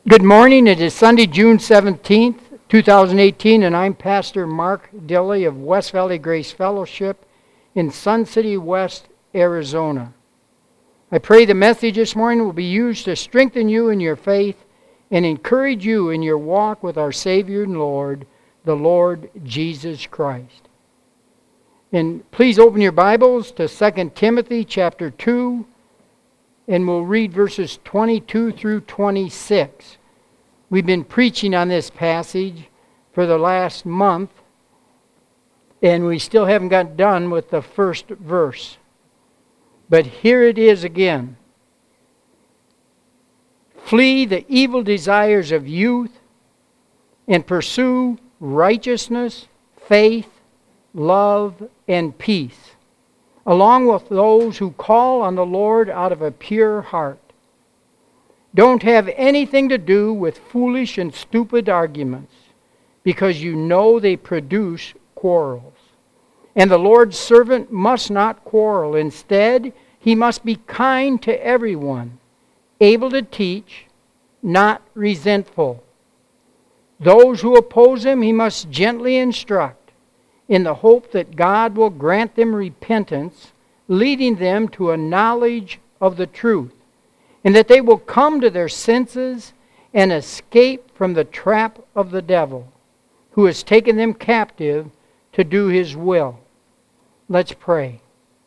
Good morning. It is Sunday, June 17th, 2018, and I'm Pastor Mark Dilley of West Valley Grace Fellowship in Sun City West, Arizona. I pray the message this morning will be used to strengthen you in your faith and encourage you in your walk with our Savior and Lord, the Lord Jesus Christ. And please open your Bibles to 2 Timothy chapter 2, and we'll read verses 22 through 26. We've been preaching on this passage for the last month, and we still haven't got done with the first verse. But here it is again. Flee the evil desires of youth and pursue righteousness, faith, love, and peace, along with those who call on the Lord out of a pure heart. Don't have anything to do with foolish and stupid arguments, because you know they produce quarrels. And the Lord's servant must not quarrel. Instead, he must be kind to everyone, able to teach, not resentful. Those who oppose him he must gently instruct, in the hope that God will grant them repentance, leading them to a knowledge of the truth, and that they will come to their senses and escape from the trap of the devil, who has taken them captive to do his will. Let's pray.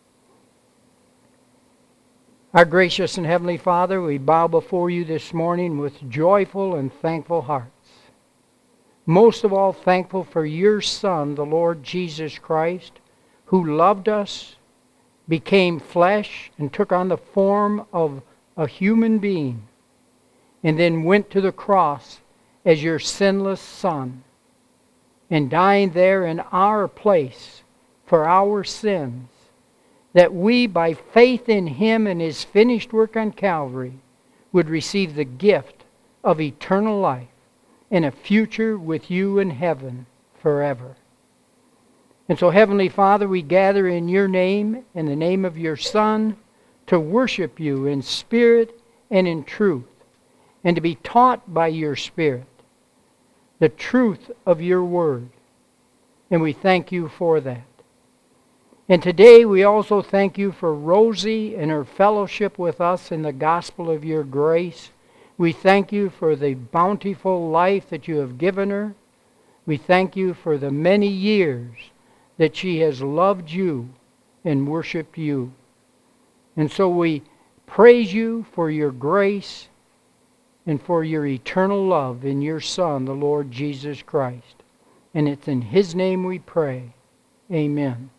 Our gracious and heavenly Father, we bow before you this morning with joyful and thankful hearts. Most of all, thankful for your Son, the Lord Jesus Christ, who loved us, became flesh, and took on the form of a human being, and then went to the cross as your sinless Son, and dying there in our place for our sins, that we, by faith in him and his finished work on Calvary, would receive the gift of eternal life and a future with you in heaven forever. And so, Heavenly Father, we gather in your name, in the name of your Son, to worship you in spirit and in truth, and to be taught by your Spirit the truth of your word. And we thank you for that. And today we also thank you for Rosie and her fellowship with us in the gospel of your grace. We thank you for the bountiful life that you have given her. We thank you for the many years that she has loved you and worshiped you. And so we praise you for your grace and for your eternal love in your Son, the Lord Jesus Christ. And it's in his name we pray. Amen.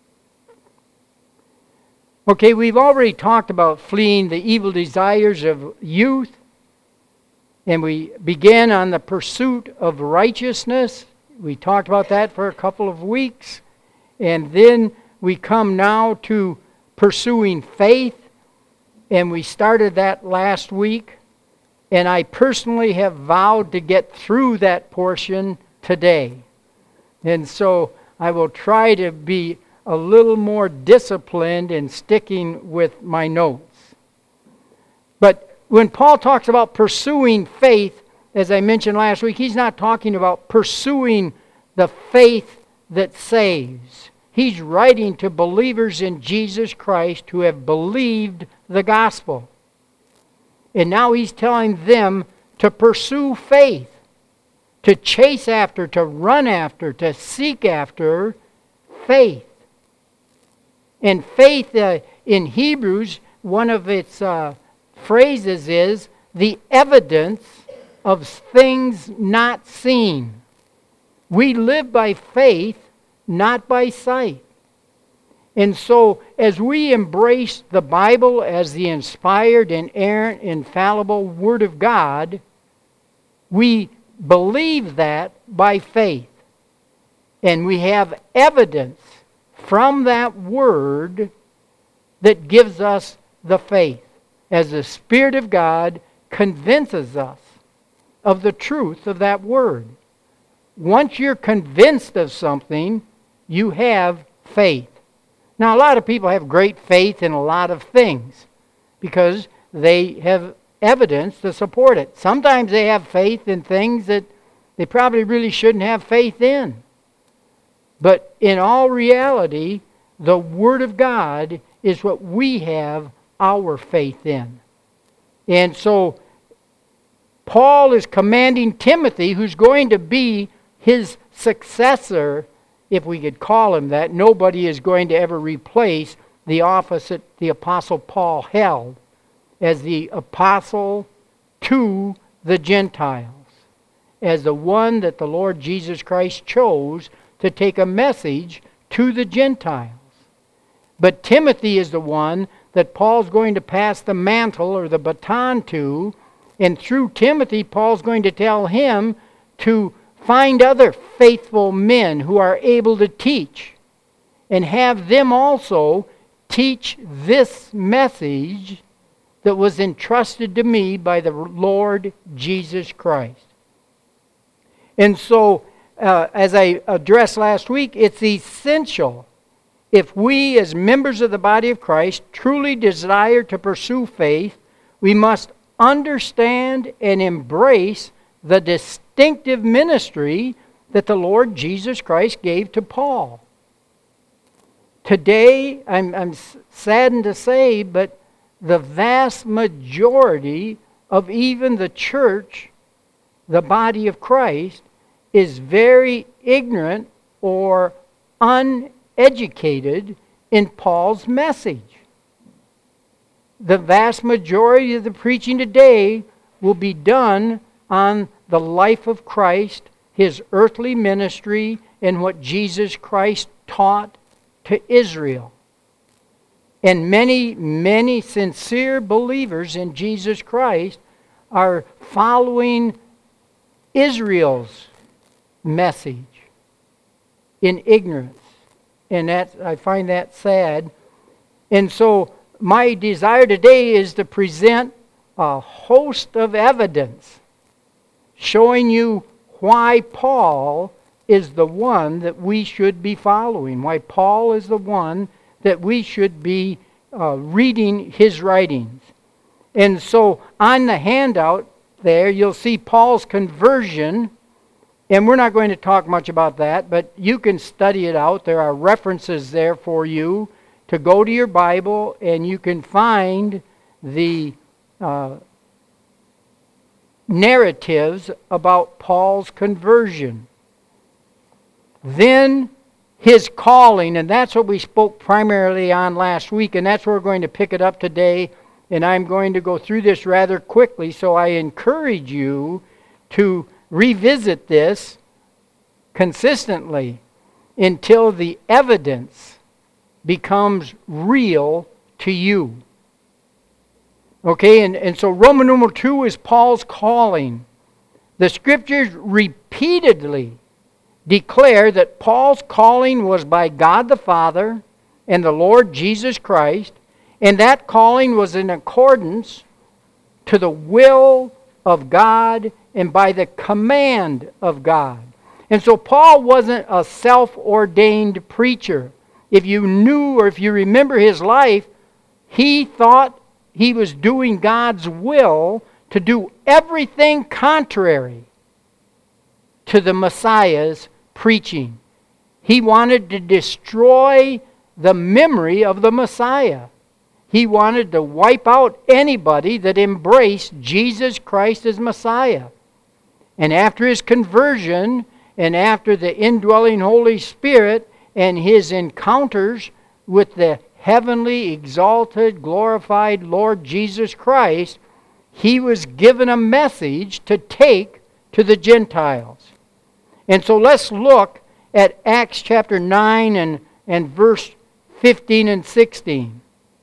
Okay, we've already talked about fleeing the evil desires of youth. And we began on the pursuit of righteousness. We talked about that for a couple of weeks. And then we come now to pursuing faith. And we started that last week. And I personally have vowed to get through that portion today. And so I will try to be a little more disciplined in sticking with my notes. But when Paul talks about pursuing faith, as I mentioned last week, he's not talking about pursuing the faith that saves. He's writing to believers in Jesus Christ who have believed the gospel. And now he's telling them to pursue faith, to chase after, to run after, to seek after faith. And faith in Hebrews, one of its phrases is the evidence of things not seen. We live by faith, not by sight. And so as we embrace the Bible as the inspired, inerrant, infallible Word of God, we believe that by faith. And we have evidence from that Word that gives us the faith, as the Spirit of God convinces us of the truth of that Word. Once you're convinced of something, you have faith. Now, a lot of people have great faith in a lot of things because they have evidence to support it. Sometimes they have faith in things that they probably really shouldn't have faith in. But in all reality, the Word of God is what we have our faith in. And so Paul is commanding Timothy, who's going to be his successor, if we could call him that. Nobody is going to ever replace the office that the Apostle Paul held as the apostle to the Gentiles, as the one that the Lord Jesus Christ chose to take a message to the Gentiles. But Timothy is the one that Paul's going to pass the mantle or the baton to, and through Timothy, Paul's going to tell him to find other faithful men who are able to teach, and have them also teach this message that was entrusted to me by the Lord Jesus Christ. And so, as I addressed last week, it's essential, if we as members of the body of Christ truly desire to pursue faith, we must understand and embrace the distinctive ministry that the Lord Jesus Christ gave to Paul. Today, I'm saddened to say, but the vast majority of even the church, the body of Christ, is very ignorant or uneducated in Paul's message. The vast majority of the preaching today will be done on the life of Christ, His earthly ministry, and what Jesus Christ taught to Israel. And many, many sincere believers in Jesus Christ are following Israel's message in ignorance. And I find that sad. And so my desire today is to present a host of evidence showing you why Paul is the one that we should be following, why Paul is the one that we should be reading his writings. And so on the handout there, you'll see Paul's conversion, and we're not going to talk much about that, but you can study it out. There are references there for you to go to your Bible, and you can find the narratives about Paul's conversion. Then his calling, and that's what we spoke primarily on last week, and that's where we're going to pick it up today, and I'm going to go through this rather quickly, so I encourage you to revisit this consistently until the evidence becomes real to you. Okay, and so Roman numeral 2 is Paul's calling. The Scriptures repeatedly declare that Paul's calling was by God the Father and the Lord Jesus Christ, and that calling was in accordance to the will of God and by the command of God. And so Paul wasn't a self-ordained preacher. If you knew or if you remember his life, he thought he was doing God's will to do everything contrary to the Messiah's preaching. He wanted to destroy the memory of the Messiah. He wanted to wipe out anybody that embraced Jesus Christ as Messiah. And after his conversion, and after the indwelling Holy Spirit and his encounters with the heavenly, exalted, glorified Lord Jesus Christ, he was given a message to take to the Gentiles. And so let's look at Acts chapter 9 and verse 15 and 16.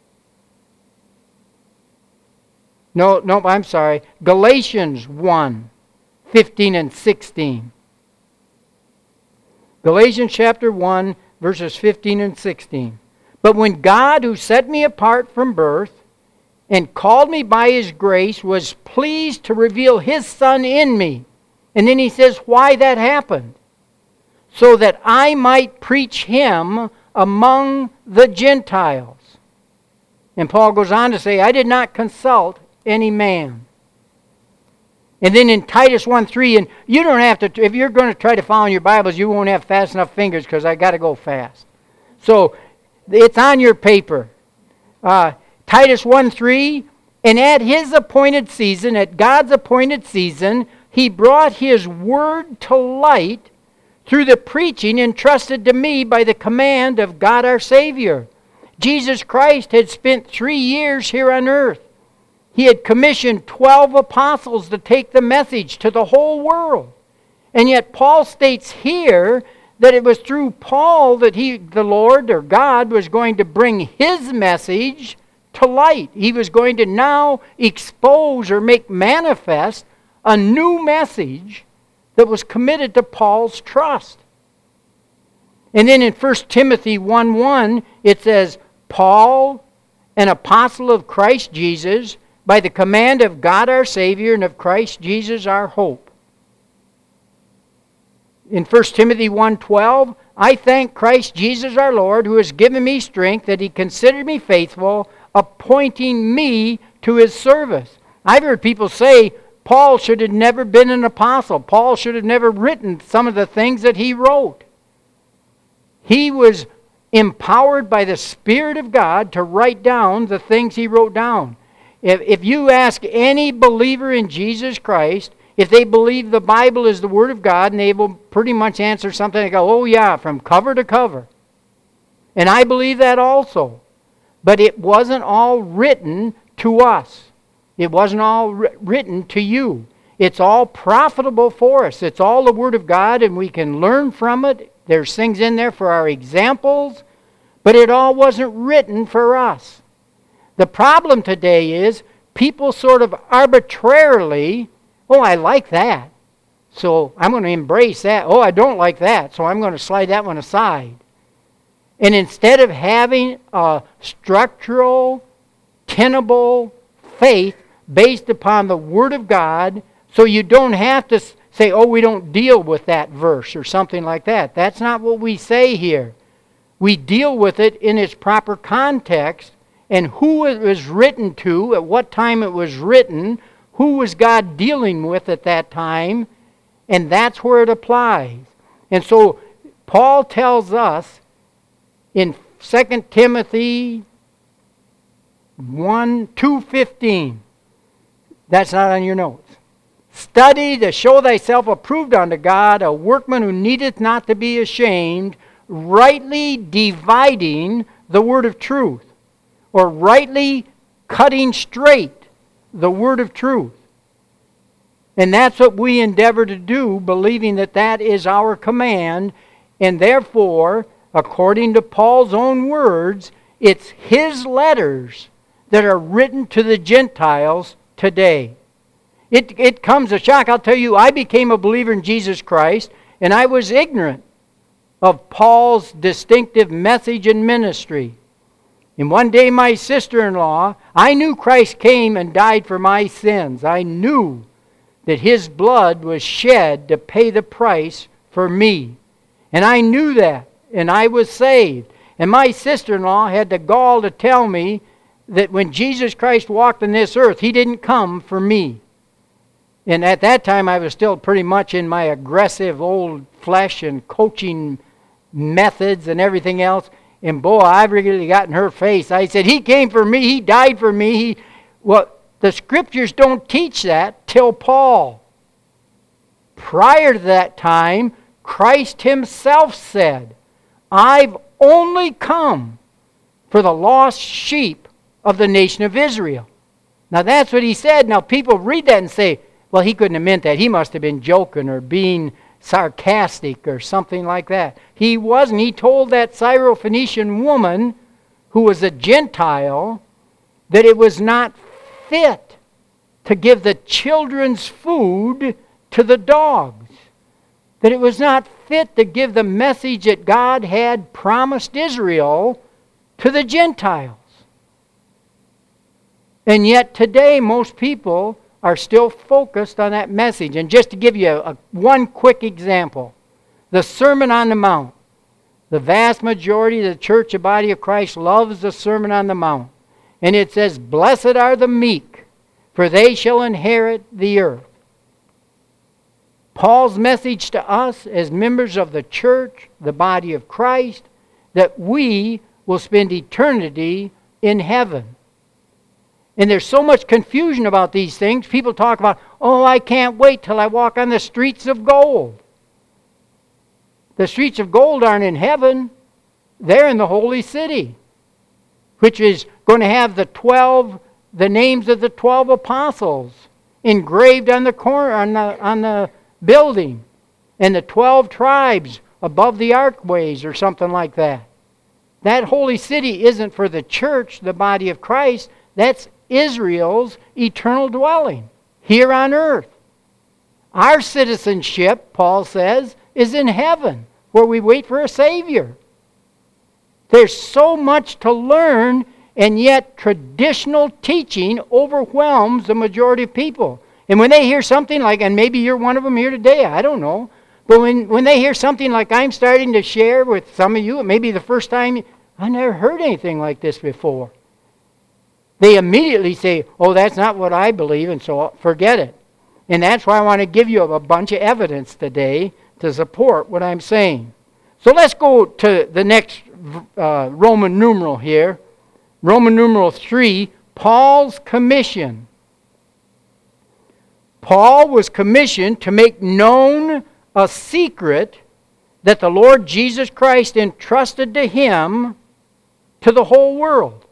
No, I'm sorry. Galatians 1, 15 and 16. Galatians chapter 1, verses 15 and 16. But when God, who set me apart from birth and called me by His grace, was pleased to reveal His Son in me. And then he says why that happened. So that I might preach Him among the Gentiles. And Paul goes on to say, I did not consult any man. And then in Titus 1:3, and you don't have to, if you're going to try to follow in your Bibles, you won't have fast enough fingers because I got to go fast. So it's on your paper. Titus 1:3, and at his appointed season, at God's appointed season, he brought his word to light through the preaching entrusted to me by the command of God our Savior. Jesus Christ had spent 3 years here on earth. He had commissioned 12 apostles to take the message to the whole world. And yet Paul states here that it was through Paul that the Lord or God was going to bring his message to light. He was going to now expose or make manifest a new message that was committed to Paul's trust. And then in 1 Timothy 1:1, it says, Paul, an apostle of Christ Jesus, by the command of God our Savior and of Christ Jesus our hope. In 1 Timothy 1:12, I thank Christ Jesus our Lord, who has given me strength, that he considered me faithful, appointing me to his service. I've heard people say, Paul should have never been an apostle. Paul should have never written some of the things that he wrote. He was empowered by the Spirit of God to write down the things he wrote down. If you ask any believer in Jesus Christ, if they believe the Bible is the Word of God, and they will pretty much answer something like, oh yeah, from cover to cover. And I believe that also. But it wasn't all written to us. It wasn't all written to you. It's all profitable for us. It's all the Word of God, and we can learn from it. There's things in there for our examples, but it all wasn't written for us. The problem today is people sort of arbitrarily, oh, I like that, so I'm going to embrace that. Oh, I don't like that, so I'm going to slide that one aside. And instead of having a structural, tenable faith based upon the Word of God, so you don't have to say, oh, we don't deal with that verse or something like that. That's not what we say here. We deal with it in its proper context and who it was written to, at what time it was written, who was God dealing with at that time, and that's where it applies. And so Paul tells us in 2 Timothy 2:15, that's not on your notes. Study to show thyself approved unto God, a workman who needeth not to be ashamed, rightly dividing the word of truth, or rightly cutting straight the word of truth. And that's what we endeavor to do, believing that that is our command, and therefore, according to Paul's own words, it's his letters that are written to the Gentiles today. It comes as a shock. I'll tell you, I became a believer in Jesus Christ, and I was ignorant of Paul's distinctive message and ministry. And one day my sister-in-law, I knew Christ came and died for my sins. I knew that his blood was shed to pay the price for me. And I knew that, and I was saved. And my sister-in-law had the gall to tell me that when Jesus Christ walked on this earth, he didn't come for me. And at that time, I was still pretty much in my aggressive old flesh and coaching methods and everything else. And boy, I've really got in her face. I said, he came for me. He died for me. Well, the Scriptures don't teach that till Paul. Prior to that time, Christ himself said, I've only come for the lost sheep of the nation of Israel. Now that's what he said. Now people read that and say, well, he couldn't have meant that. He must have been joking or being sarcastic or something like that. He wasn't. He told that Syrophoenician woman, who was a Gentile, that it was not fit to give the children's food to the dogs. That it was not fit to give the message that God had promised Israel to the Gentiles. And yet today most people are still focused on that message. And just to give you one quick example, the Sermon on the Mount. The vast majority of the church, the body of Christ, loves the Sermon on the Mount. And it says, blessed are the meek, for they shall inherit the earth. Paul's message to us as members of the church, the body of Christ, that we will spend eternity in heaven. And there's so much confusion about these things. People talk about, oh, I can't wait till I walk on the streets of gold. The streets of gold aren't in heaven. They're in the holy city, which is going to have the names of the 12 apostles engraved on the corner, on the building, and the 12 tribes above the archways or something like that. That holy city isn't for the church, the body of Christ. That's Israel's eternal dwelling here on earth. Our citizenship, Paul says, is in heaven, where we wait for a Savior. There's so much to learn, and yet traditional teaching overwhelms the majority of people. And when they hear something like, and maybe you're one of them here today, I don't know, but when they hear something like I'm starting to share with some of you, it may be the first time, I never heard anything like this before. They immediately say, oh, that's not what I believe, and so forget it. And that's why I want to give you a bunch of evidence today to support what I'm saying. So let's go to the next Roman numeral here. Roman numeral 3, Paul's commission. Paul was commissioned to make known a secret that the Lord Jesus Christ entrusted to him to the whole world.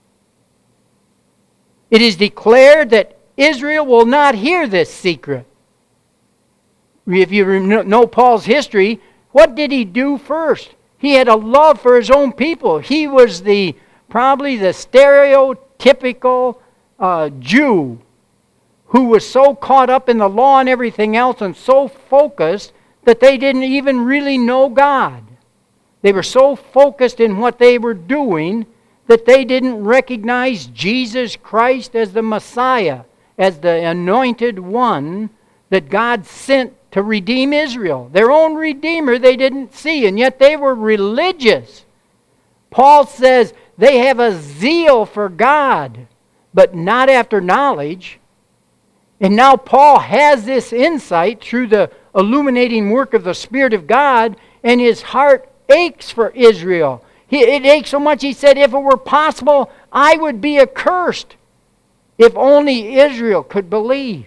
It is declared that Israel will not hear this secret. If you know Paul's history, what did he do first? He had a love for his own people. He was probably the stereotypical Jew who was so caught up in the law and everything else and so focused that they didn't even really know God. They were so focused in what they were doing that they didn't recognize Jesus Christ as the Messiah, as the anointed one that God sent to redeem Israel. Their own Redeemer they didn't see, and yet they were religious. Paul says they have a zeal for God, but not after knowledge. And now Paul has this insight through the illuminating work of the Spirit of God, and his heart aches for Israel. It aches so much, he said, if it were possible, I would be accursed if only Israel could believe.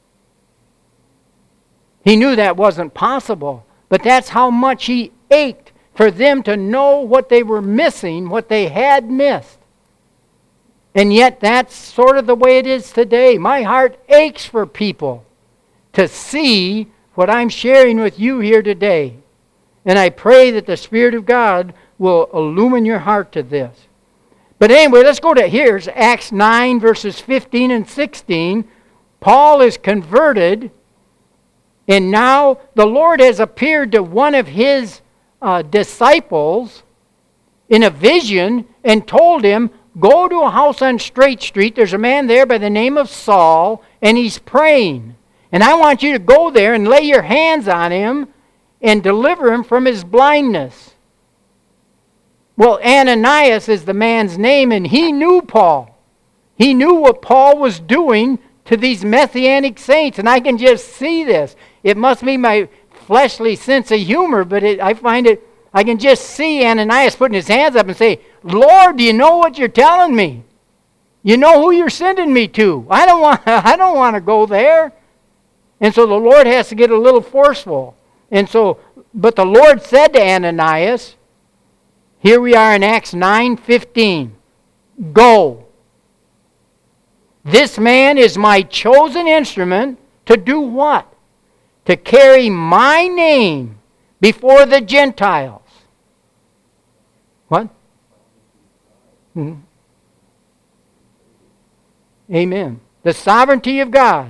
He knew that wasn't possible, but that's how much he ached for them to know what they were missing, what they had missed. And yet that's sort of the way it is today. My heart aches for people to see what I'm sharing with you here today. And I pray that the Spirit of God will illumine your heart to this. But anyway, let's go to here's Acts 9 verses 15 and 16. Paul is converted, and now the Lord has appeared to one of his disciples in a vision and told him, go to a house on Straight Street. There's a man there by the name of Saul, and he's praying. And I want you to go there and lay your hands on him and deliver him from his blindness. Well, Ananias is the man's name, and he knew Paul. He knew what Paul was doing to these Messianic saints, and I can just see this. It must be my fleshly sense of humor, but I can just see Ananias putting his hands up and say, Lord, do you know what you're telling me? You know who you're sending me to. I don't want to go there. And so the Lord has to get a little forceful. But the Lord said to Ananias, here we are in Acts 9:15, go. This man is my chosen instrument to do what? To carry my name before the Gentiles. What? Mm-hmm. Amen. The sovereignty of God.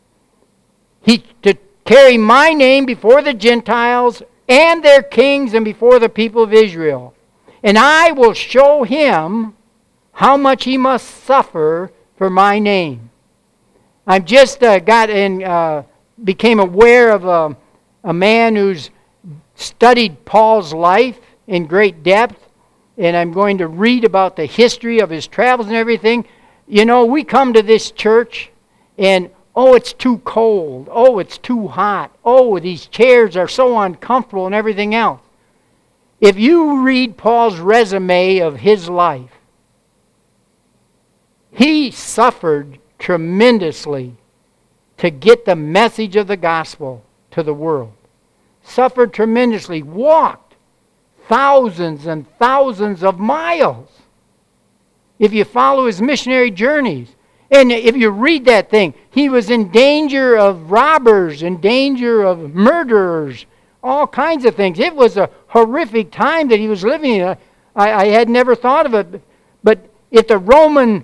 To carry my name before the Gentiles and their kings and before the people of Israel. And I will show him how much he must suffer for my name. I've just became aware of a man who's studied Paul's life in great depth, and I'm going to read about the history of his travels and everything. You know, we come to this church, and oh, it's too cold. Oh, it's too hot. Oh, these chairs are so uncomfortable and everything else. If you read Paul's resume of his life, he suffered tremendously to get the message of the gospel to the world. Suffered tremendously. Walked thousands and thousands of miles. If you follow his missionary journeys, and if you read that thing, he was in danger of robbers, in danger of murderers, all kinds of things. It was a horrific time that he was living in. I had never thought of it. But if the Roman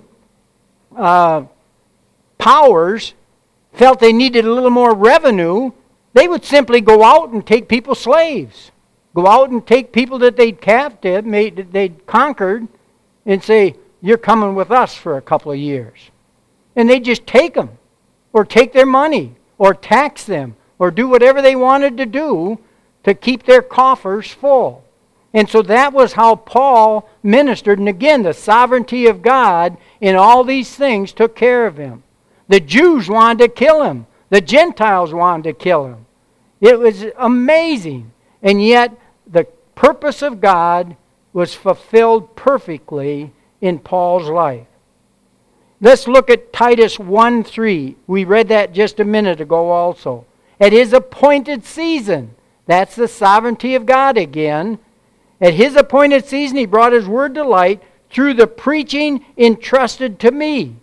powers felt they needed a little more revenue, they would simply go out and take people slaves. Go out and take people that they'd captive, they'd conquered, and say, you're coming with us for a couple of years. And they'd just take them, or take their money, or tax them, or do whatever they wanted to do to keep their coffers full. And so that was how Paul ministered. And again, the sovereignty of God in all these things took care of him. The Jews wanted to kill him. The Gentiles wanted to kill him. It was amazing. And yet, the purpose of God was fulfilled perfectly in Paul's life. Let's look at Titus 1:3. We read that just a minute ago also. At his appointed season, that's the sovereignty of God again. At his appointed season, he brought his word to light through the preaching entrusted to me.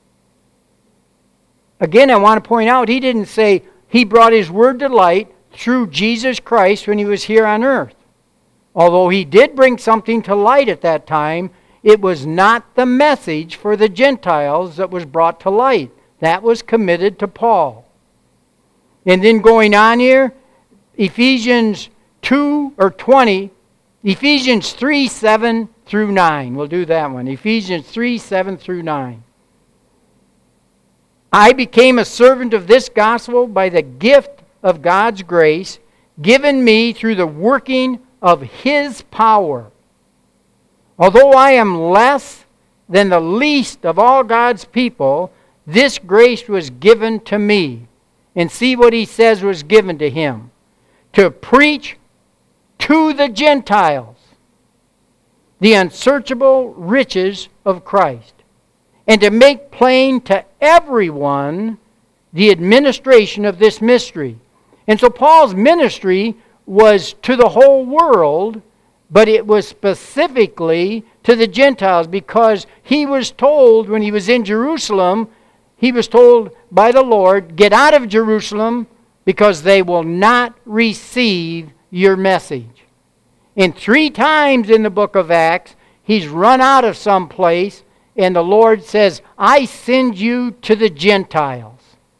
Again, I want to point out, he didn't say he brought his word to light through Jesus Christ when he was here on earth. Although he did bring something to light at that time, it was not the message for the Gentiles that was brought to light. That was committed to Paul. And then going on here, Ephesians 3:7 through 9. We'll do that one. Ephesians 3:7 through 9. I became a servant of this gospel by the gift of God's grace given me through the working of His power. Although I am less than the least of all God's people, this grace was given to me. And see what he says was given to him. To preach to the Gentiles the unsearchable riches of Christ, and to make plain to everyone the administration of this mystery. And so Paul's ministry was to the whole world, but it was specifically to the Gentiles, because he was told when he was in Jerusalem, he was told by the Lord, get out of Jerusalem because they will not receive your message. And 3 times in the book of Acts, he's run out of some place, and the Lord says, I send you to the Gentiles.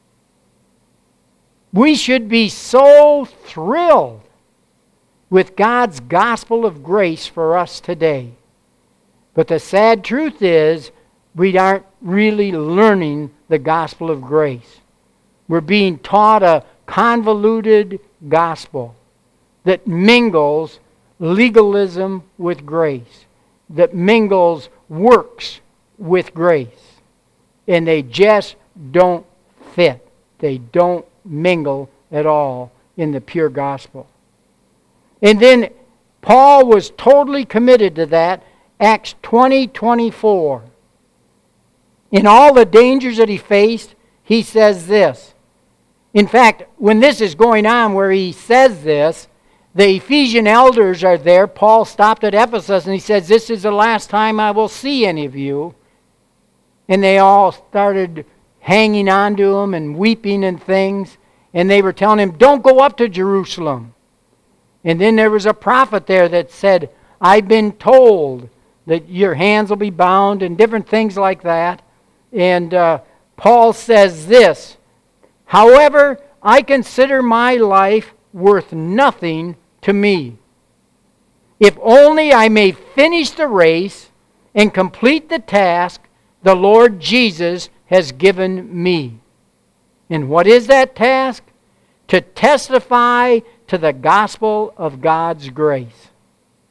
We should be so thrilled with God's gospel of grace for us today. But the sad truth is, we aren't really learning the gospel of grace. We're being taught a convoluted gospel that mingles legalism with grace, that mingles works with grace. And they just don't fit. They don't mingle at all in the pure gospel. And then Paul was totally committed to that. Acts 20:24. In all the dangers that he faced, he says this. In fact, when this is going on where he says this, the Ephesian elders are there. Paul stopped at Ephesus and he says, this is the last time I will see any of you. And they all started hanging on to him and weeping and things. And they were telling him, don't go up to Jerusalem. And then there was a prophet there that said, I've been told that your hands will be bound and different things like that. And Paul says this, however, I consider my life worth nothing to me, if only I may finish the race and complete the task the Lord Jesus has given me. And what is that task? To testify to the gospel of God's grace.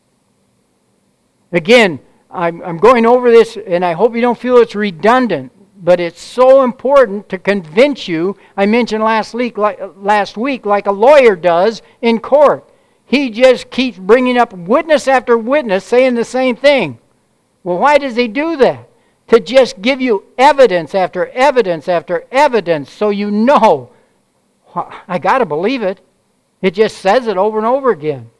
Again, I'm going over this, and I hope you don't feel it's redundant, but it's so important to convince you. I mentioned last week, like a lawyer does in court. He just keeps bringing up witness after witness saying the same thing. Well, why does he do that? To just give you evidence after evidence after evidence so you know, I got to believe it. It just says it over and over again.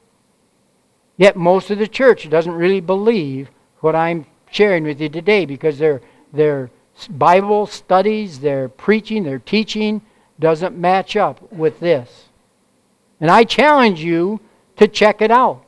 Yet most of the church doesn't really believe what I'm sharing with you today, because their Bible studies, their preaching, their teaching doesn't match up with this. And I challenge you to check it out.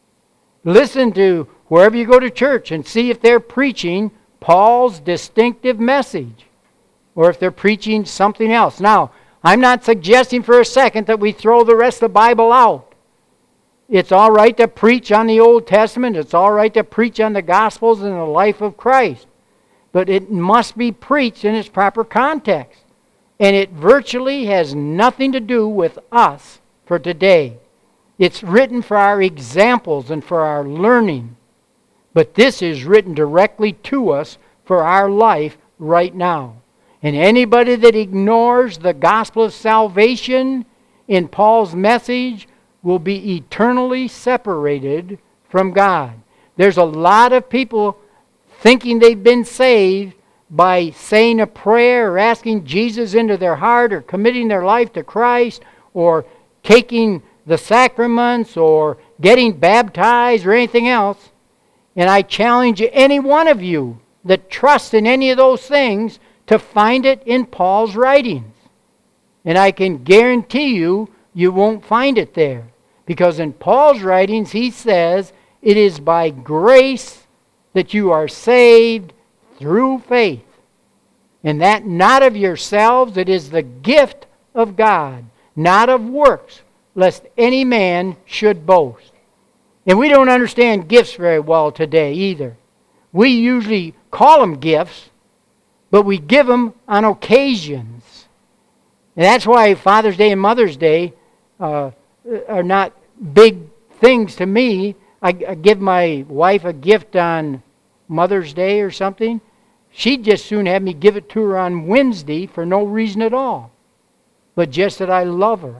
Listen to wherever you go to church and see if they're preaching Paul's distinctive message, or if they're preaching something else. Now, I'm not suggesting for a second that we throw the rest of the Bible out. It's all right to preach on the Old Testament. It's all right to preach on the Gospels and the life of Christ. But it must be preached in its proper context. And it virtually has nothing to do with us for today. It's written for our examples and for our learning. But this is written directly to us for our life right now. And anybody that ignores the gospel of salvation in Paul's message will be eternally separated from God. There's a lot of people thinking they've been saved by saying a prayer or asking Jesus into their heart or committing their life to Christ or taking the sacraments or getting baptized or anything else. And I challenge any one of you that trusts in any of those things to find it in Paul's writings. And I can guarantee you, you won't find it there. Because in Paul's writings, he says, it is by grace that you are saved through faith. And that not of yourselves, it is the gift of God, not of works, lest any man should boast. And we don't understand gifts very well today either. We usually call them gifts, but we give them on occasions. And that's why Father's Day and Mother's Day are not big things to me. I give my wife a gift on Mother's Day or something. She'd just soon have me give it to her on Wednesday for no reason at all, but just that I love her.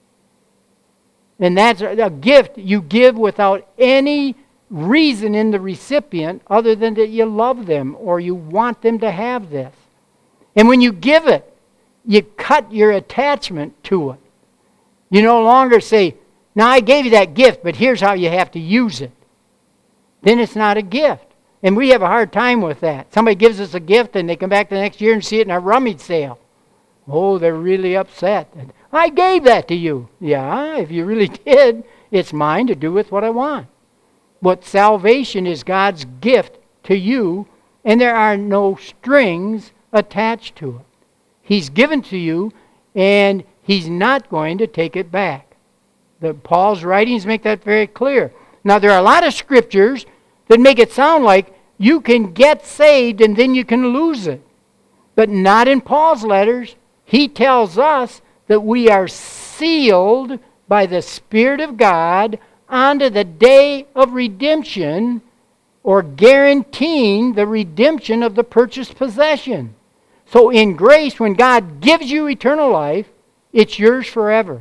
And that's a gift you give without any reason in the recipient other than that you love them or you want them to have this. And when you give it, you cut your attachment to it. You no longer say, now I gave you that gift, but here's how you have to use it. Then it's not a gift. And we have a hard time with that. Somebody gives us a gift and they come back the next year and see it in a rummage sale. Oh, they're really upset. I gave that to you. Yeah, if you really did, it's mine to do with what I want. But salvation is God's gift to you, and there are no strings attached to it. He's given to you, and He's not going to take it back. Paul's writings make that very clear. Now, there are a lot of scriptures that make it sound like you can get saved and then you can lose it. But not in Paul's letters. He tells us that we are sealed by the Spirit of God unto the day of redemption, or guaranteeing the redemption of the purchased possession. So in grace, when God gives you eternal life, it's yours forever.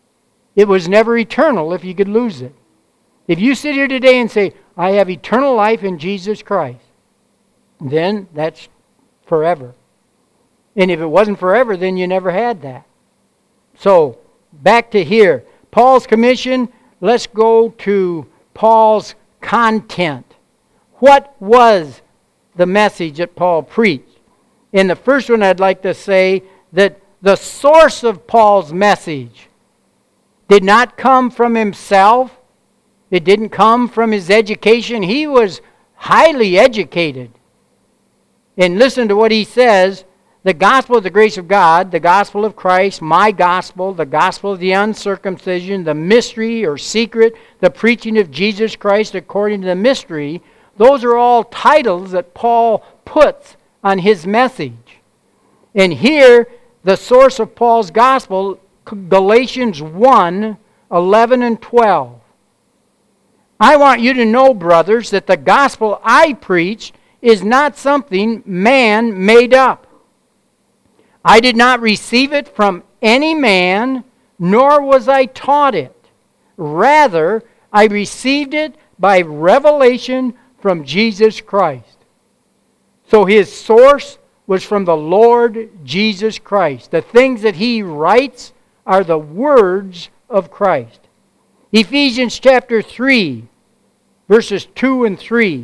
It was never eternal if you could lose it. If you sit here today and say, I have eternal life in Jesus Christ, then that's forever. And if it wasn't forever, then you never had that. So, back to here. Paul's commission, let's go to Paul's content. What was the message that Paul preached? In the first one, I'd like to say that the source of Paul's message did not come from himself. It didn't come from his education. He was highly educated. And listen to what he says. The gospel of the grace of God, the gospel of Christ, my gospel, the gospel of the uncircumcision, the mystery or secret, the preaching of Jesus Christ according to the mystery, those are all titles that Paul puts on his message. And here, the source of Paul's gospel, Galatians 1, 11 and 12. I want you to know, brothers, that the gospel I preached is not something man made up. I did not receive it from any man, nor was I taught it. Rather, I received it by revelation from Jesus Christ. So his source was from the Lord Jesus Christ. The things that he writes are the words of Christ. Ephesians chapter 3, verses 2 and 3.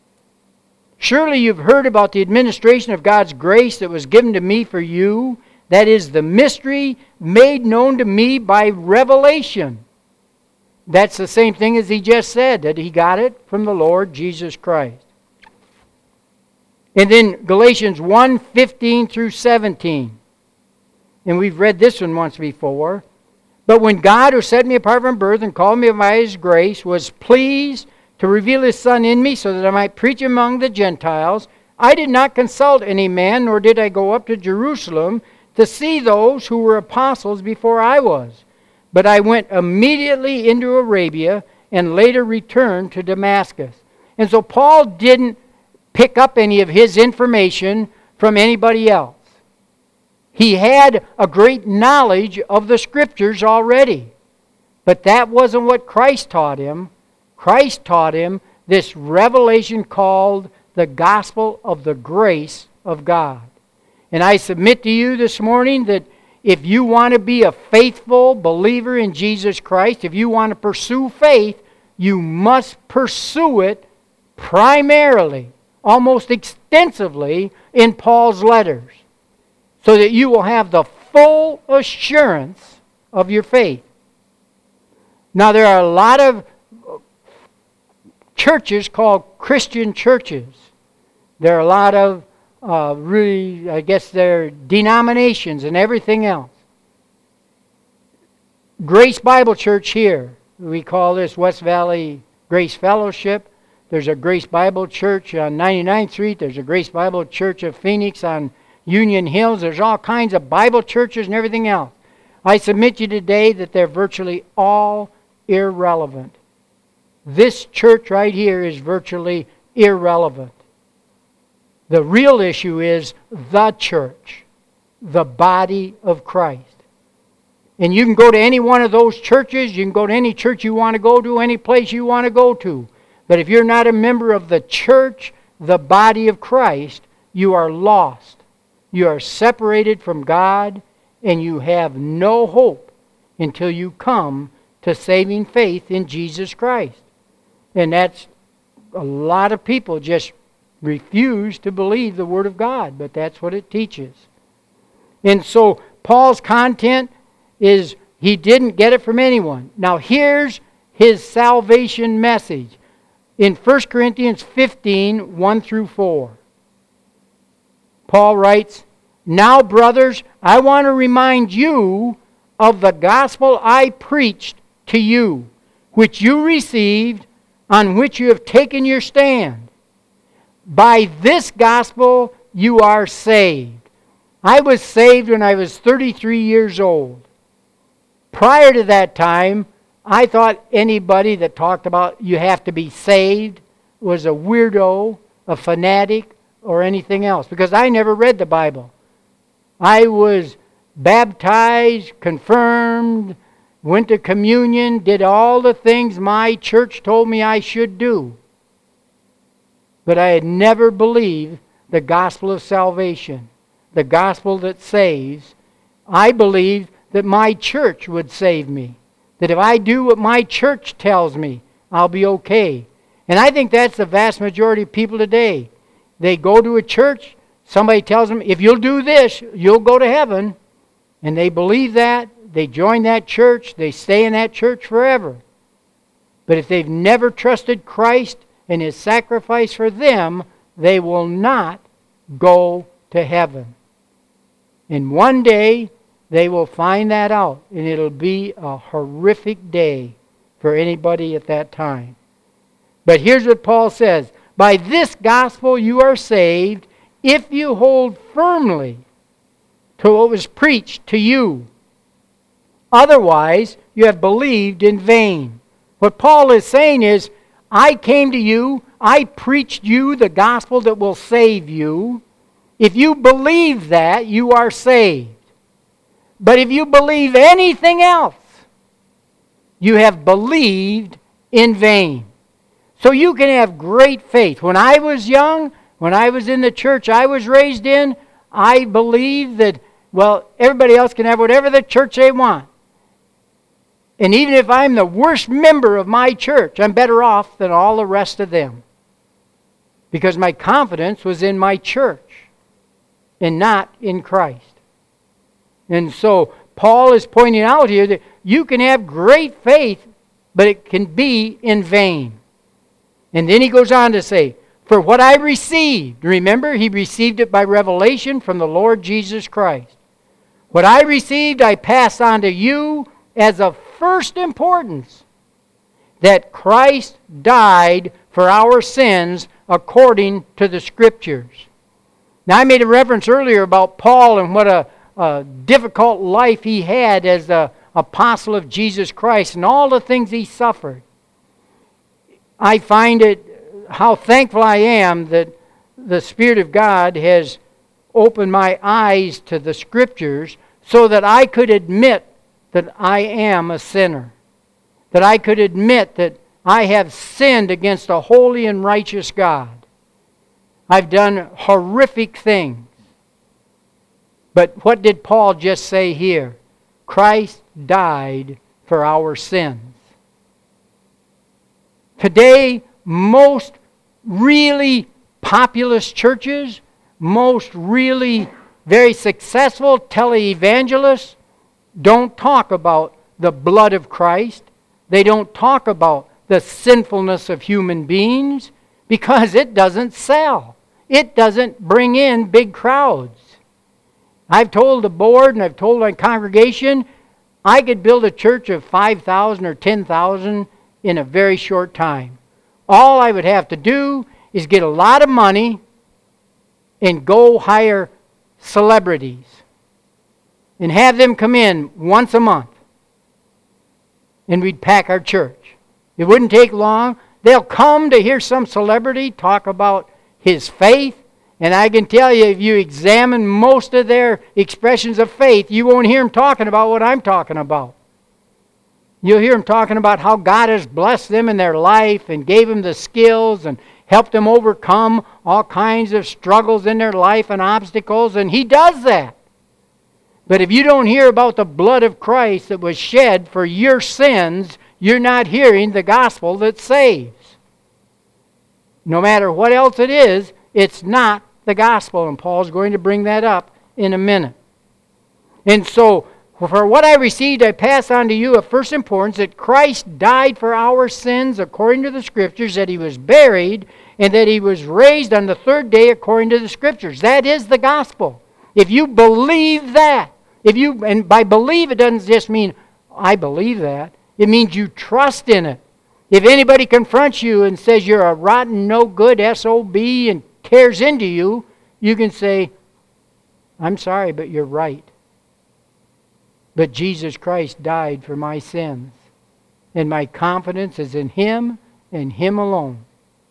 Surely you've heard about the administration of God's grace that was given to me for you. That is the mystery made known to me by revelation. That's the same thing as he just said, that he got it from the Lord Jesus Christ. And then Galatians 1:15 through 17. And we've read this one once before. But when God, who set me apart from birth and called me by his grace, was pleased to reveal his Son in me so that I might preach among the Gentiles, I did not consult any man, nor did I go up to Jerusalem to see those who were apostles before I was. But I went immediately into Arabia and later returned to Damascus. And so Paul didn't pick up any of his information from anybody else. He had a great knowledge of the Scriptures already. But that wasn't what Christ taught him. Christ taught him this revelation called the gospel of the grace of God. And I submit to you this morning that if you want to be a faithful believer in Jesus Christ, if you want to pursue faith, you must pursue it primarily, almost extensively, in Paul's letters, so that you will have the full assurance of your faith. Now, there are a lot of churches called Christian churches. There are a lot of really, I guess they're denominations and everything else. Grace Bible Church here, we call this West Valley Grace Fellowship. There's a Grace Bible Church on 99th Street. There's a Grace Bible Church of Phoenix on Union Hills. There's all kinds of Bible churches and everything else. I submit to you today that they're virtually all irrelevant. This church right here is virtually irrelevant. The real issue is the church, the body of Christ. And you can go to any one of those churches, you can go to any church you want to go to, any place you want to go to. But if you're not a member of the church, the body of Christ, you are lost. You are separated from God, and you have no hope until you come to saving faith in Jesus Christ. And that's a lot of people just refuse to believe the Word of God, but that's what it teaches. And so Paul's content is he didn't get it from anyone. Now here's his salvation message in 1 Corinthians 15, 1 through 4. Paul writes, "Now, brothers, I want to remind you of the gospel I preached to you, which you received, on which you have taken your stand. By this gospel you are saved." I was saved when I was 33 years old. Prior to that time, I thought anybody that talked about you have to be saved was a weirdo, a fanatic, or anything else, because I never read the Bible. I was baptized, confirmed, went to communion, did all the things my church told me I should do. But I had never believed the gospel of salvation, the gospel that saves. I believed that my church would save me, that if I do what my church tells me, I'll be okay. And I think that's the vast majority of people today. They go to a church, somebody tells them, if you'll do this, you'll go to heaven. And they believe that, they join that church, they stay in that church forever. But if they've never trusted Christ and His sacrifice for them, they will not go to heaven. And one day, they will find that out, and it'll be a horrific day for anybody at that time. But here's what Paul says, "By this gospel you are saved, if you hold firmly to what was preached to you. Otherwise, you have believed in vain." What Paul is saying is, I came to you, I preached you the gospel that will save you. If you believe that, you are saved. But if you believe anything else, you have believed in vain. So you can have great faith. When I was young, when I was in the church I was raised in, I believed that, well, everybody else can have whatever the church they want. And even if I'm the worst member of my church, I'm better off than all the rest of them. Because my confidence was in my church and not in Christ. And so Paul is pointing out here that you can have great faith, but it can be in vain. And then he goes on to say, for what I received, remember, he received it by revelation from the Lord Jesus Christ. What I received, I pass on to you as of first importance, that Christ died for our sins according to the Scriptures. Now, I made a reference earlier about Paul and what a difficult life he had as an apostle of Jesus Christ and all the things he suffered. I find it, how thankful I am that the Spirit of God has opened my eyes to the Scriptures so that I could admit that I am a sinner. That I could admit that I have sinned against a holy and righteous God. I've done horrific things. But what did Paul just say here? Christ died for our sins. Today, most really populous churches, most really very successful televangelists don't talk about the blood of Christ. They don't talk about the sinfulness of human beings because it doesn't sell. It doesn't bring in big crowds. I've told the board and I've told my congregation, I could build a church of 5,000 or 10,000 in a very short time. All I would have to do is get a lot of money and go hire celebrities and have them come in once a month. And we'd pack our church. It wouldn't take long. They'll come to hear some celebrity talk about his faith. And I can tell you, if you examine most of their expressions of faith, you won't hear them talking about what I'm talking about. You'll hear them talking about how God has blessed them in their life and gave them the skills and helped them overcome all kinds of struggles in their life and obstacles. And He does that. But if you don't hear about the blood of Christ that was shed for your sins, you're not hearing the gospel that saves. No matter what else it is, it's not the gospel. And Paul's going to bring that up in a minute. And so, for what I received, I pass on to you of first importance, that Christ died for our sins according to the Scriptures, that He was buried, and that He was raised on the third day according to the Scriptures. That is the gospel. If you believe that, and by believe it doesn't just mean, I believe that. It means you trust in it. If anybody confronts you and says you're a rotten, no good SOB and tears into you, you can say, I'm sorry, but you're right. But Jesus Christ died for my sins. And my confidence is in Him and Him alone.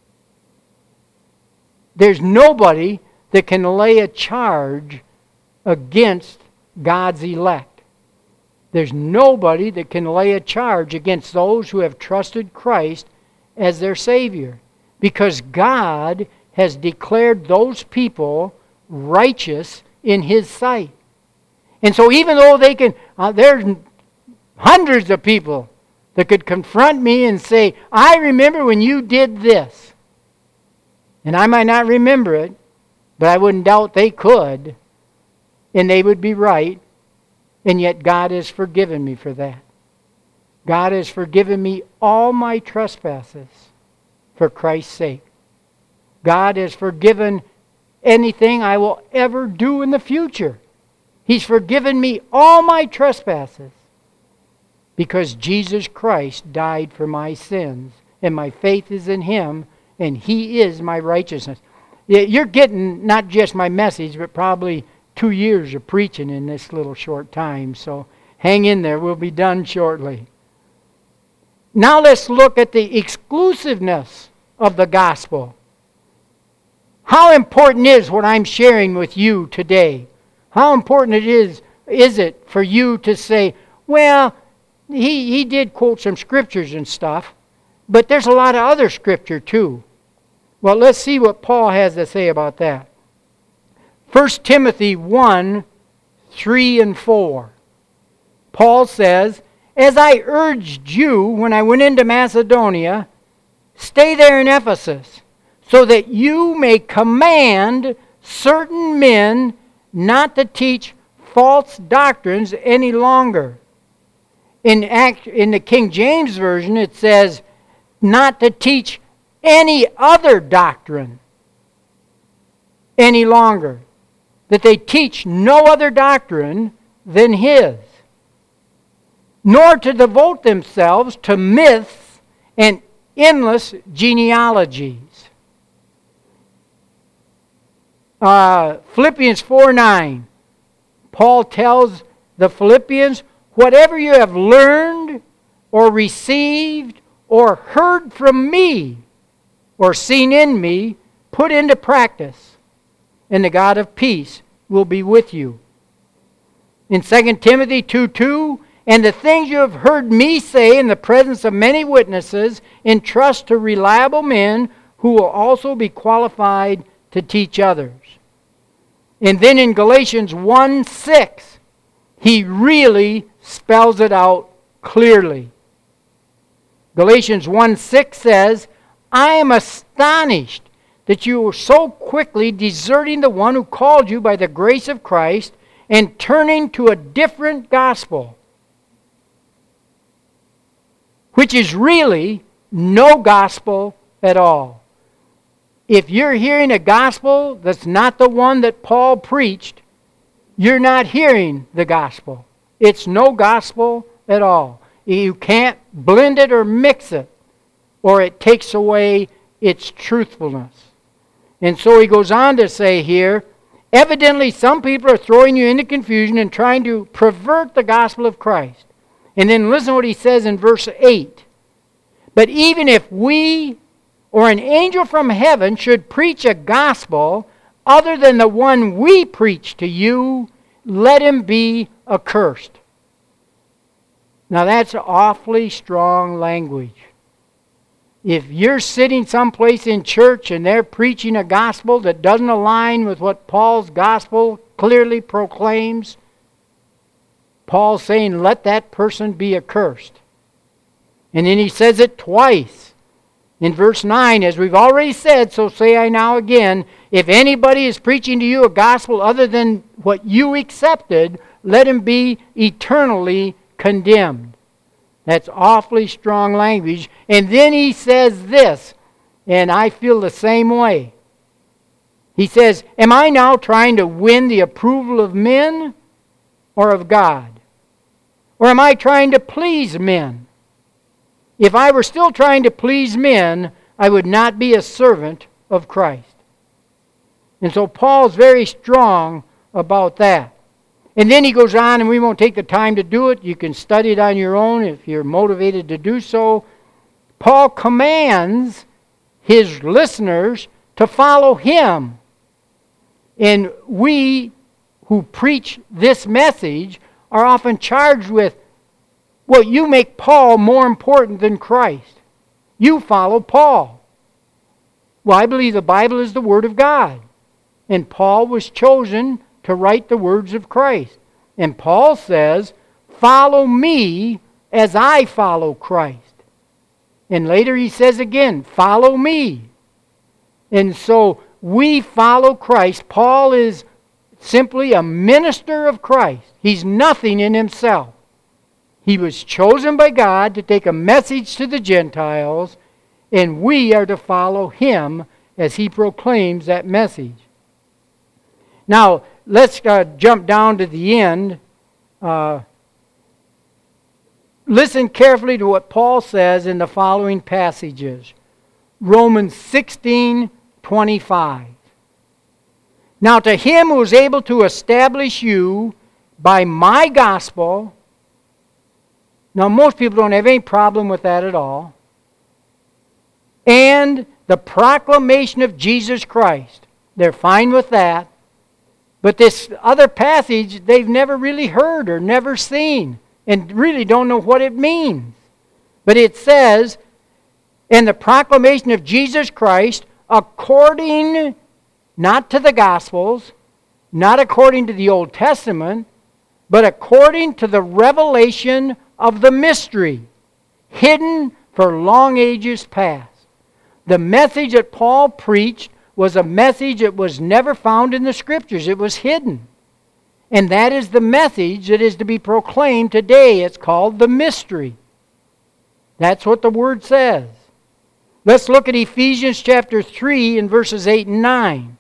There's nobody that can lay a charge against God's elect. There's nobody that can lay a charge against those who have trusted Christ as their Savior. Because God has declared those people righteous in His sight. And so even though they can, there's hundreds of people that could confront me and say, I remember when you did this. And I might not remember it, but I wouldn't doubt they could. And they would be right. And yet God has forgiven me for that. God has forgiven me all my trespasses for Christ's sake. God has forgiven anything I will ever do in the future. He's forgiven me all my trespasses because Jesus Christ died for my sins and my faith is in Him and He is my righteousness. You're getting not just my message, but probably 2 years of preaching in this little short time. So hang in there. We'll be done shortly. Now let's look at the exclusiveness of the gospel. How important is what I'm sharing with you today? How important is it for you to say, well, he did quote some scriptures and stuff, but there's a lot of other scripture too. Well, let's see what Paul has to say about that. 1 Timothy 1, 3 and 4. Paul says, as I urged you when I went into Macedonia, stay there in Ephesus, so that you may command certain men not to teach false doctrines any longer. In the King James Version, it says, not to teach any other doctrine any longer. That they teach no other doctrine than his. Nor to devote themselves to myths and endless genealogies. Philippians 4:9. Paul tells the Philippians, whatever you have learned or received or heard from me or seen in me, put into practice, and the God of peace will be with you. In 2 Timothy 2:2, and the things you have heard me say in the presence of many witnesses, entrust to reliable men who will also be qualified to teach others. And then in Galatians 1:6, he really spells it out clearly. Galatians 1:6 says, I am astonished that you are so quickly deserting the one who called you by the grace of Christ and turning to a different gospel, which is really no gospel at all. If you're hearing a gospel that's not the one that Paul preached, you're not hearing the gospel. It's no gospel at all. You can't blend it or mix it, or it takes away its truthfulness. And so he goes on to say here, evidently some people are throwing you into confusion and trying to pervert the gospel of Christ. And then listen to what he says in verse 8. But even if we or an angel from heaven should preach a gospel other than the one we preach to you, let him be accursed. Now that's awfully strong language. If you're sitting someplace in church and they're preaching a gospel that doesn't align with what Paul's gospel clearly proclaims, Paul's saying, let that person be accursed. And then he says it twice. In verse 9, as we've already said, so say I now again, if anybody is preaching to you a gospel other than what you accepted, let him be eternally condemned. That's awfully strong language. And then he says this, and I feel the same way. He says, am I now trying to win the approval of men or of God? Or am I trying to please men? If I were still trying to please men, I would not be a servant of Christ. And so Paul's very strong about that. And then he goes on, and we won't take the time to do it. You can study it on your own if you're motivated to do so. Paul commands his listeners to follow him. And we who preach this message are often charged with, well, you make Paul more important than Christ. You follow Paul. Well, I believe the Bible is the Word of God. And Paul was chosen to write the words of Christ. And Paul says, follow me as I follow Christ. And later he says again, follow me. And so we follow Christ. Paul is simply a minister of Christ. He's nothing in himself. He was chosen by God to take a message to the Gentiles, and we are to follow him as he proclaims that message. Now, let's jump down to the end. Listen carefully to what Paul says in the following passages. Romans 16:25. Now to him who is able to establish you by my gospel. Now most people don't have any problem with that at all. And the proclamation of Jesus Christ, They're fine with that. But this other passage, they've never really heard or never seen and really don't know what it means. But it says, "In the proclamation of Jesus Christ, according not to the Gospels, not according to the Old Testament, but according to the revelation of the mystery, hidden for long ages past." The message that Paul preached was a message that was never found in the Scriptures. It was hidden. And that is the message that is to be proclaimed today. It's called the mystery. That's what the Word says. Let's look at Ephesians chapter 3 and verses 8 and 9.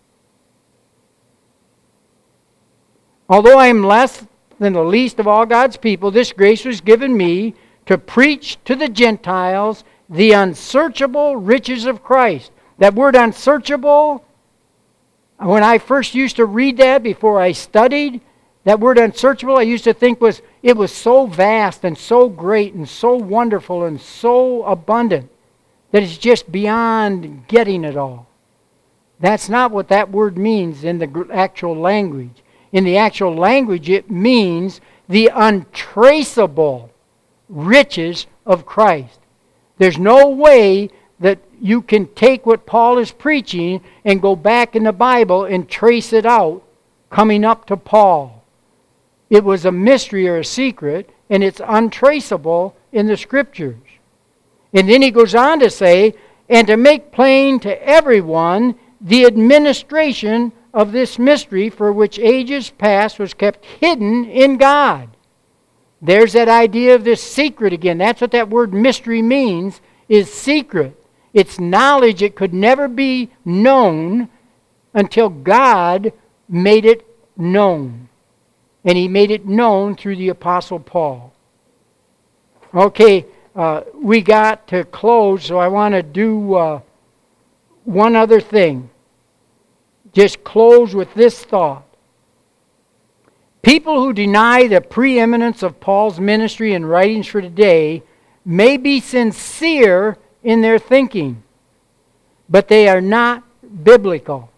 "Although I am less than the least of all God's people, this grace was given me to preach to the Gentiles the unsearchable riches of Christ." That word unsearchable, when I first used to read that before I studied, that word unsearchable I used to think it was so vast and so great and so wonderful and so abundant that it's just beyond getting it all. That's not what that word means in the actual language. In the actual language, it means the untraceable riches of Christ. There's no way that you can take what Paul is preaching and go back in the Bible and trace it out coming up to Paul. It was a mystery or a secret, and it's untraceable in the Scriptures. And then he goes on to say, "And to make plain to everyone the administration of this mystery for which ages past was kept hidden in God." There's that idea of this secret again. That's what that word mystery means, is secret. It's knowledge that could never be known until God made it known. And He made it known through the Apostle Paul. Okay, we got to close, so I want to do one other thing. Just close with this thought. People who deny the preeminence of Paul's ministry and writings for today may be sincere in their thinking, but they are not biblical.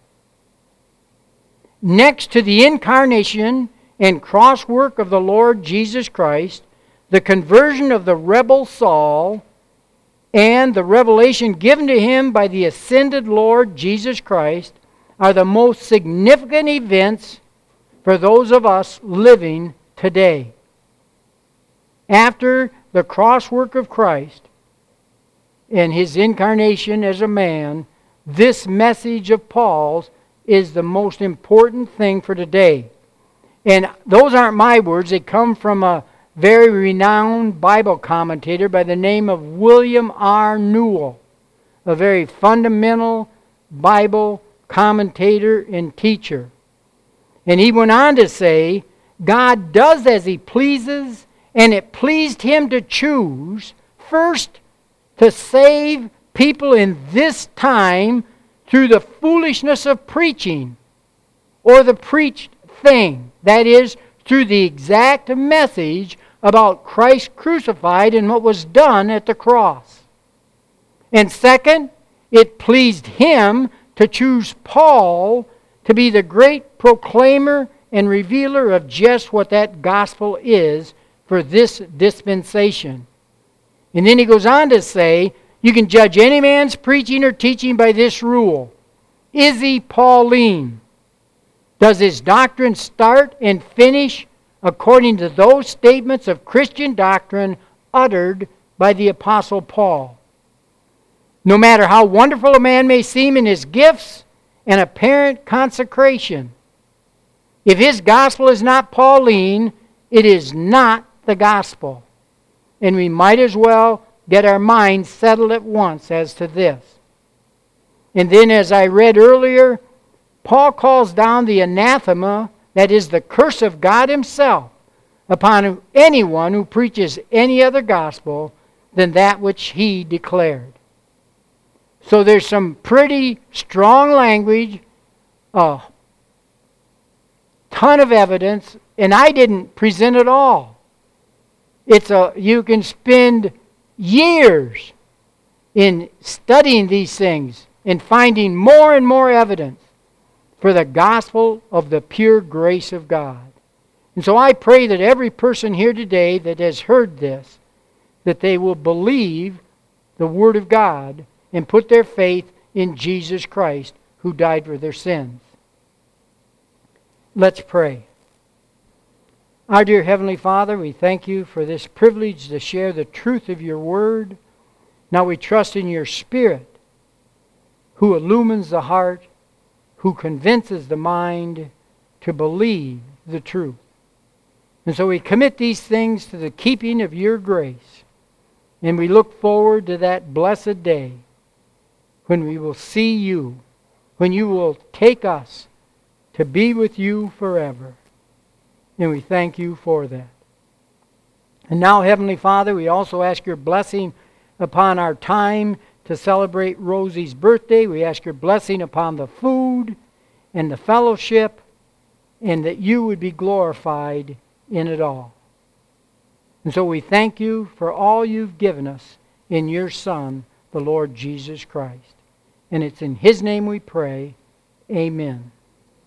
Next to the incarnation and cross work of the Lord Jesus Christ, the conversion of the rebel Saul, and the revelation given to him by the ascended Lord Jesus Christ are the most significant events for those of us living today. After the cross work of Christ and His incarnation as a man, this message of Paul's is the most important thing for today. And those aren't my words. They come from a very renowned Bible commentator by the name of William R. Newell, a very fundamental Bible commentator and teacher. And he went on to say, God does as He pleases, and it pleased Him to choose first to save people in this time through the foolishness of preaching, or the preached thing. That is, through the exact message about Christ crucified and what was done at the cross. And second, it pleased Him to choose Paul to be the great proclaimer and revealer of just what that gospel is for this dispensation. And then he goes on to say, you can judge any man's preaching or teaching by this rule. Is he Pauline? Does his doctrine start and finish according to those statements of Christian doctrine uttered by the Apostle Paul? No matter how wonderful a man may seem in his gifts and apparent consecration, if his gospel is not Pauline, it is not the gospel. And we might as well get our minds settled at once as to this. And then, as I read earlier, Paul calls down the anathema, that is the curse of God Himself, upon anyone who preaches any other gospel than that which he declared. So there's some pretty strong language, a ton of evidence, and I didn't present it all. You can spend years in studying these things and finding more and more evidence. for the gospel of the pure grace of God. And so I pray that every person here today that has heard this, that they will believe the Word of God and put their faith in Jesus Christ, who died for their sins. Let's pray. Our dear Heavenly Father, we thank you for this privilege to share the truth of your Word. Now we trust in your Spirit, who illumines the heart, who convinces the mind to believe the truth. And so we commit these things to the keeping of your grace. And we look forward to that blessed day when we will see you, when you will take us to be with you forever. And we thank you for that. And now, Heavenly Father, we also ask your blessing upon our time to celebrate Rosie's birthday. We ask your blessing upon the food and the fellowship, and that you would be glorified in it all. And so we thank you for all you've given us in your Son, the Lord Jesus Christ. And it's in His name we pray. Amen.